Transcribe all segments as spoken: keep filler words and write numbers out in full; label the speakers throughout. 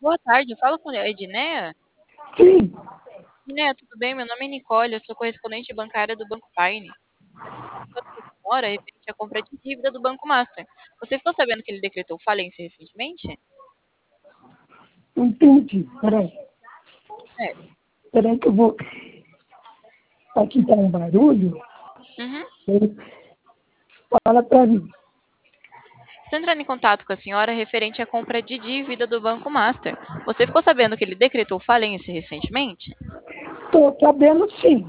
Speaker 1: Boa tarde, fala com a Edneia.
Speaker 2: Sim,
Speaker 1: Edneia, tudo bem? Meu nome é Nicole, eu sou correspondente bancária do Banco Paine. Estou com a senhora referente à compra de dívida do Banco Master. Você ficou sabendo que ele decretou falência recentemente?
Speaker 2: entendi. Peraí,
Speaker 1: É.
Speaker 2: peraí que eu vou. Aqui tá um barulho.
Speaker 1: Uhum.
Speaker 2: Fala pra mim.
Speaker 1: Estou entrando em contato com a senhora referente à compra de dívida do Banco Master. Você ficou sabendo que ele decretou falência recentemente?
Speaker 2: Tô sabendo sim.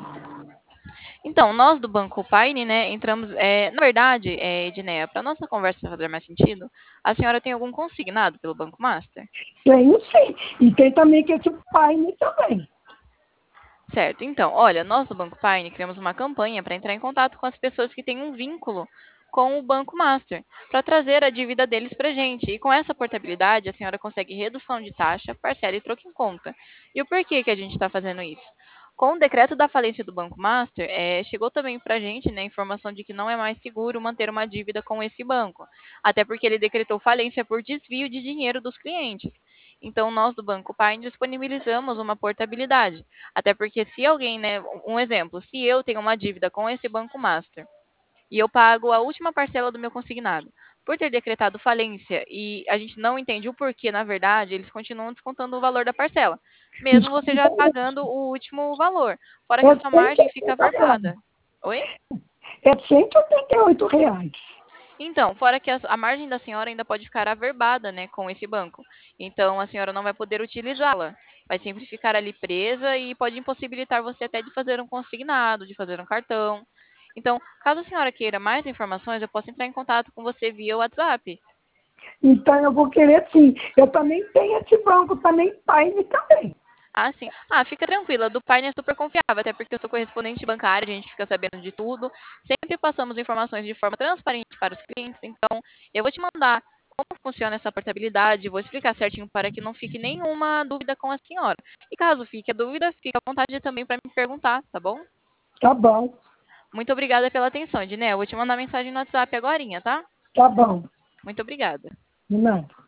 Speaker 1: Então, nós do Banco Paine, né, entramos. É, na verdade, é, Edneia, para nossa conversa fazer mais sentido, a senhora tem algum consignado pelo Banco Master?
Speaker 2: Tenho sim. E tem também que esse pai também.
Speaker 1: Certo. Então, olha, nós do Banco Paine criamos uma campanha para entrar em contato com as pessoas que têm um vínculo com o Banco Master, para trazer a dívida deles para a gente. E com essa portabilidade, a senhora consegue redução de taxa, parcela e troca em conta. E o porquê que a gente está fazendo isso? Com o decreto da falência do Banco Master, eh, chegou também para a gente, né, a informação de que não é mais seguro manter uma dívida com esse banco, até porque ele decretou falência por desvio de dinheiro dos clientes. Então, nós do Banco Paine disponibilizamos uma portabilidade. Até porque se alguém, né, um exemplo, se eu tenho uma dívida com esse Banco Master e eu pago a última parcela do meu consignado, por ter decretado falência e a gente não entende o porquê, na verdade, eles continuam descontando o valor da parcela, mesmo você já pagando o último valor, fora que
Speaker 2: É
Speaker 1: a sua margem fica
Speaker 2: cento e oitenta reais.
Speaker 1: averbada. Oi?
Speaker 2: É cento e oitenta e oito reais.
Speaker 1: Então, fora que a, a margem da senhora ainda pode ficar averbada, né, com esse banco. Então, a senhora não vai poder utilizá-la. Vai sempre ficar ali presa e pode impossibilitar você até de fazer um consignado, de fazer um cartão. Então, caso a senhora queira mais informações, eu posso entrar em contato com você via WhatsApp.
Speaker 2: Então eu vou querer sim. Eu também tenho esse banco, também pai também.
Speaker 1: Ah, sim. Ah, fica tranquila, do Paine é super confiável, até porque eu sou correspondente bancário, a gente fica sabendo de tudo. Sempre passamos informações de forma transparente para os clientes, então eu vou te mandar como funciona essa portabilidade, vou explicar certinho para que não fique nenhuma dúvida com a senhora. E caso fique a dúvida, fique à vontade também para me perguntar, tá bom?
Speaker 2: Tá bom,
Speaker 1: Muito obrigada pela atenção, Ednei. Eu vou te mandar mensagem no WhatsApp agorinha, tá?
Speaker 2: tá bom.
Speaker 1: Muito obrigada.
Speaker 2: De nada.